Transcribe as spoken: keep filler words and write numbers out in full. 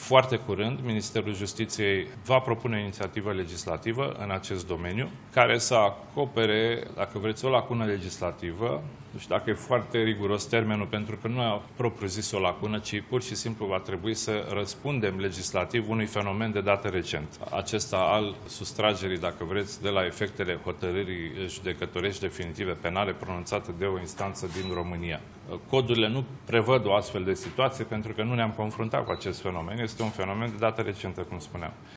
Foarte curând, Ministerul Justiției va propune o inițiativă legislativă în acest domeniu, care să acopere, dacă vreți, o lacună legislativă. Nu știu dacă e foarte riguros termenul, pentru că nu e propriu-zis o lacună, ci pur și simplu va trebui să răspundem legislativ unui fenomen de dată recent. Acesta al sustragerii, dacă vreți, de la efectele hotărârii judecătorești definitive penale pronunțate de o instanță din România. Codurile nu prevăd o astfel de situație pentru că nu ne-am confruntat cu acest fenomen. Este un fenomen de dată recentă, cum spuneam.